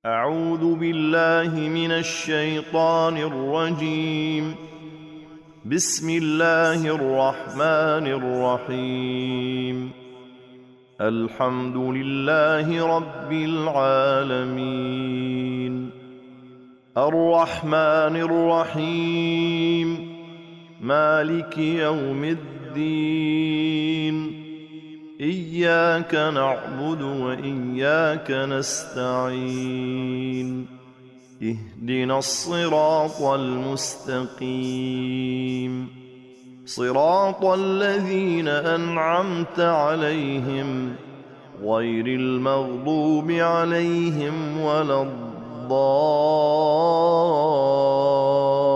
أعوذ بالله من الشيطان الرجيم. بسم الله الرحمن الرحيم. الحمد لله رب العالمين، الرحمن الرحيم، مالك يوم الدين، إياك نعبد وإياك نستعين، اهدنا الصراط المستقيم، صراط الذين أنعمت عليهم غير المغضوب عليهم ولا الضالين.